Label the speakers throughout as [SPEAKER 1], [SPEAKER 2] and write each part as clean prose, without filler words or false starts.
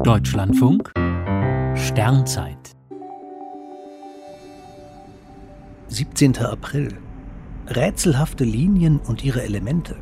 [SPEAKER 1] Deutschlandfunk Sternzeit
[SPEAKER 2] 17. April. Rätselhafte Linien und ihre Elemente.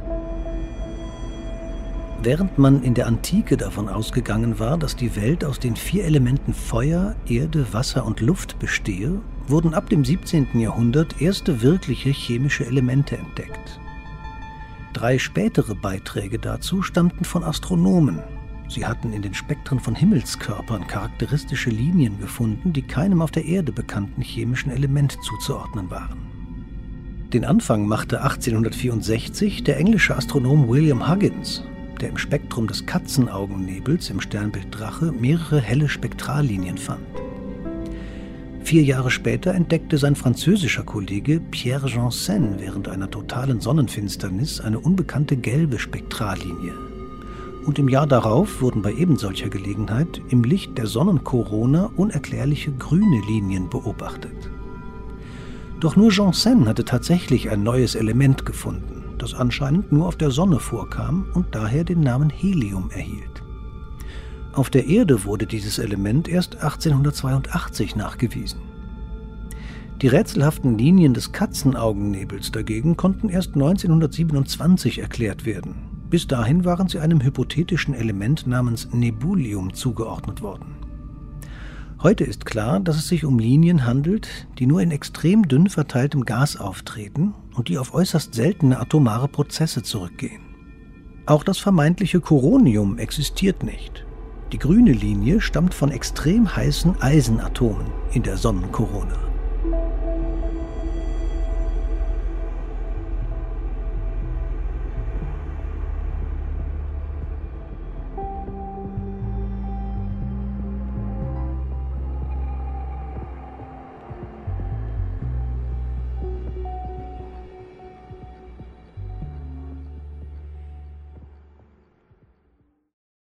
[SPEAKER 2] Während man in der Antike davon ausgegangen war, dass die Welt aus den 4 Elementen Feuer, Erde, Wasser und Luft bestehe, wurden ab dem 17. Jahrhundert erste wirkliche chemische Elemente entdeckt. 3 spätere Beiträge dazu stammten von Astronomen. Sie hatten in den Spektren von Himmelskörpern charakteristische Linien gefunden, die keinem auf der Erde bekannten chemischen Element zuzuordnen waren. Den Anfang machte 1864 der englische Astronom William Huggins, der im Spektrum des Katzenaugennebels im Sternbild Drache mehrere helle Spektrallinien fand. 4 Jahre später entdeckte sein französischer Kollege Pierre Janssen während einer totalen Sonnenfinsternis eine unbekannte gelbe Spektrallinie. Und im Jahr darauf wurden bei ebensolcher Gelegenheit im Licht der Sonnenkorona unerklärliche grüne Linien beobachtet. Doch nur Janssen hatte tatsächlich ein neues Element gefunden, das anscheinend nur auf der Sonne vorkam und daher den Namen Helium erhielt. Auf der Erde wurde dieses Element erst 1882 nachgewiesen. Die rätselhaften Linien des Katzenaugennebels dagegen konnten erst 1927 erklärt werden. Bis dahin waren sie einem hypothetischen Element namens Nebulium zugeordnet worden. Heute ist klar, dass es sich um Linien handelt, die nur in extrem dünn verteiltem Gas auftreten und die auf äußerst seltene atomare Prozesse zurückgehen. Auch das vermeintliche Koronium existiert nicht. Die grüne Linie stammt von extrem heißen Eisenatomen in der Sonnenkorona.